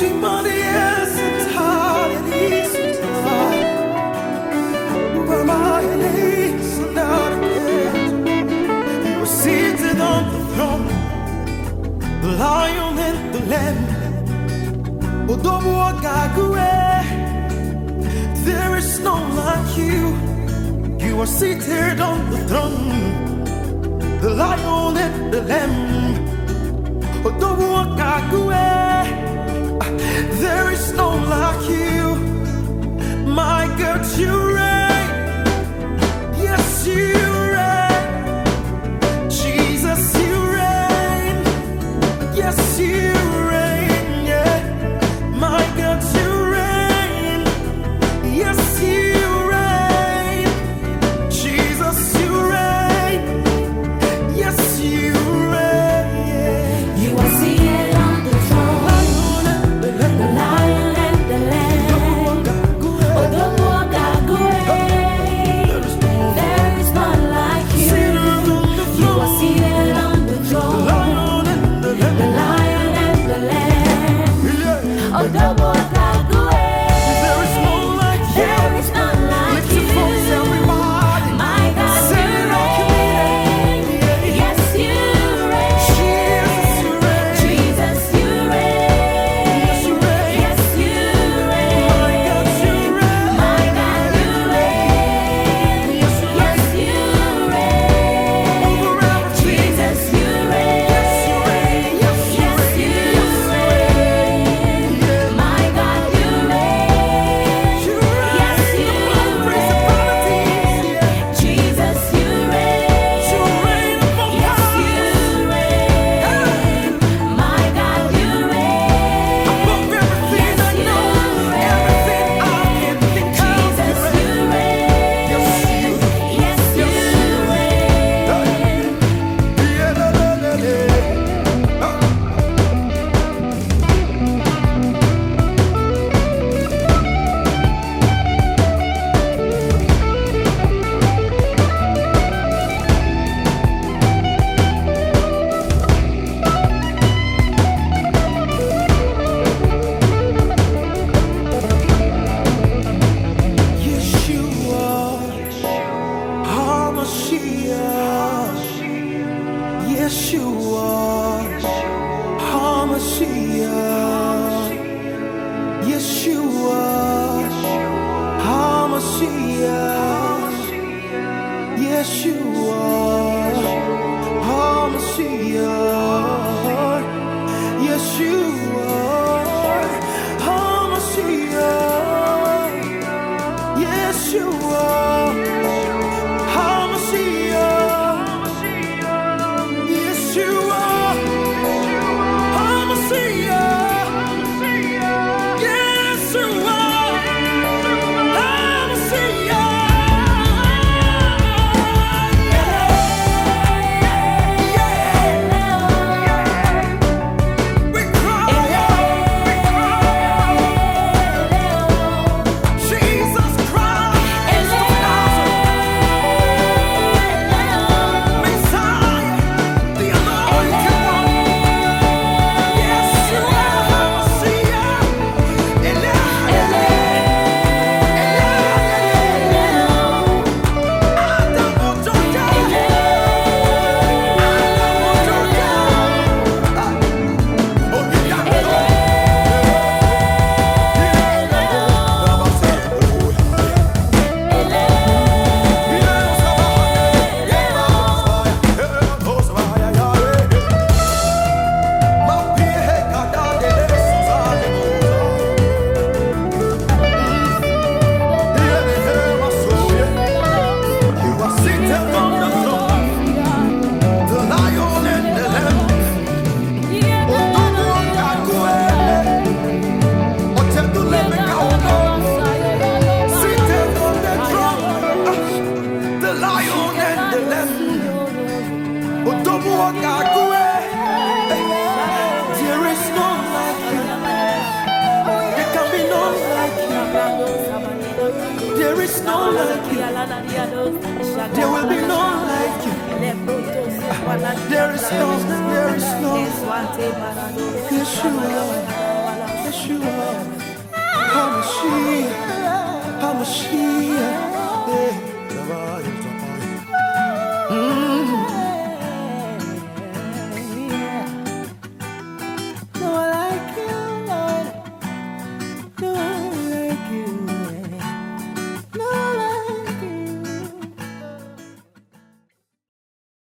Seated on the throne, the Lion and the Lamb. There is none like you. You are seated on the throne, the Lion and the Lamb. There is none like you. My God, you reign. Yes, you reign. Jesus, you reign. Yes, you reign. Yeah. My God, you reign. Yes, you reign. Jesus, you reign. Yes, you reign. You are seated on the throne, the Lion and the Lamb. There is none like you. You are seated on the throne, the Lion and the Lamb. There is none like you. There is none like Lift your voice, everybody. My God, you reign. Yes, you reign. Jesus, you reign. Yes, you reign. Yes, you reign. My God, you reign. My God, you reign. Yes, you Yes, you reign. Over everything. Jesus, you reign. Yes, you reign. Yes, you Yes, reign. you Yes, you reign. reign. My God, you reign. You reign. Yes, you Principalities. reign. Jesus, you reign. You reign above Yes, you reign. My God, you reign. above everything I know, everything I can think of. Jesus, you reign. Yes, you. Yes, you reign. Yeshua, HaMashiach. Yeshua, HaMashiach. Yeshua, HaMashiach. Yeshua, HaMashiach. Yeshua, HaMashiach. Yeshua, HaMashiach. Yeshua, HaMashiach. Yeshua, HaMashiach. We cry Jesus Christ of Nazareth, Messiah, the Anointed One. Yeshua, HaMashiach. You are seated on the throne, the Lion and the Lamb. Seated on the throne, the Lion and the Lamb. There is none like you. There can be none like you. There is none like you. There will be none like you. There is none. There is none. Yeshua, Yeshua. Yeshua, HaMashiach, HaMashiach.